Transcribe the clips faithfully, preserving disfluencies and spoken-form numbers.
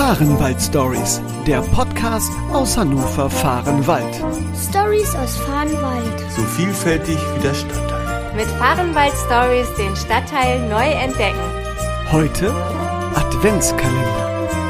Fahrenwald-Stories, der Podcast aus Hannover-Fahrenwald. Stories aus Fahrenwald. So vielfältig wie der Stadtteil. Mit Fahrenwald-Stories den Stadtteil neu entdecken. Heute Adventskalender.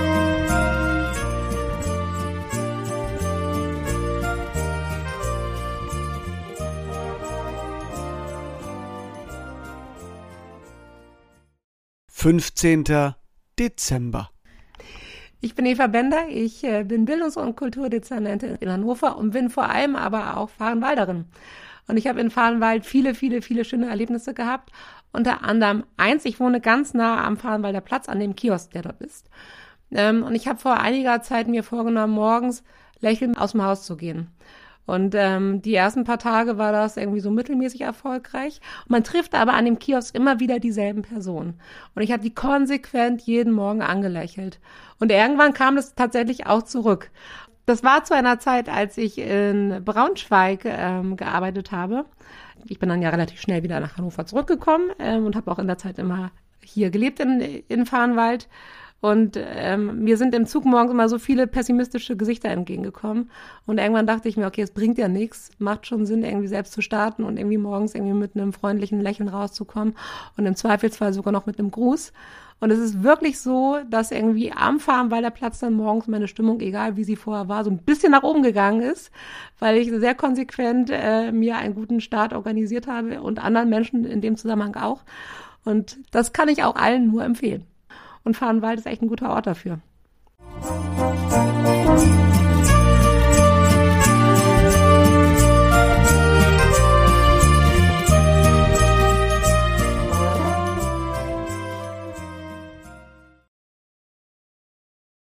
fünfzehnten Dezember. Ich bin Eva Bender, ich äh, bin Bildungs- und Kulturdezernentin in Hannover und bin vor allem aber auch Fahrenwalderin. Und ich habe in Fahrenwald viele, viele, viele schöne Erlebnisse gehabt. Unter anderem eins, ich wohne ganz nah am Fahrenwalder Platz, an dem Kiosk, der dort ist. Ähm, und ich habe vor einiger Zeit mir vorgenommen, morgens lächelnd aus dem Haus zu gehen. Und ähm, die ersten paar Tage war das irgendwie so mittelmäßig erfolgreich. Und man trifft aber an dem Kiosk immer wieder dieselben Personen. Und ich habe die konsequent jeden Morgen angelächelt. Und irgendwann kam das tatsächlich auch zurück. Das war zu einer Zeit, als ich in Braunschweig ähm, gearbeitet habe. Ich bin dann ja relativ schnell wieder nach Hannover zurückgekommen ähm, und habe auch in der Zeit immer hier gelebt in, in Fahrenwald. Und ähm, mir sind im Zug morgens immer so viele pessimistische Gesichter entgegengekommen. Und irgendwann dachte ich mir, okay, es bringt ja nichts. Macht schon Sinn, irgendwie selbst zu starten und irgendwie morgens irgendwie mit einem freundlichen Lächeln rauszukommen. Und im Zweifelsfall sogar noch mit einem Gruß. Und es ist wirklich so, dass irgendwie am Fahrenwalder Platz dann morgens meine Stimmung, egal wie sie vorher war, so ein bisschen nach oben gegangen ist. Weil ich sehr konsequent äh, mir einen guten Start organisiert habe und anderen Menschen in dem Zusammenhang auch. Und das kann ich auch allen nur empfehlen. Und Fahrenwald ist echt ein guter Ort dafür.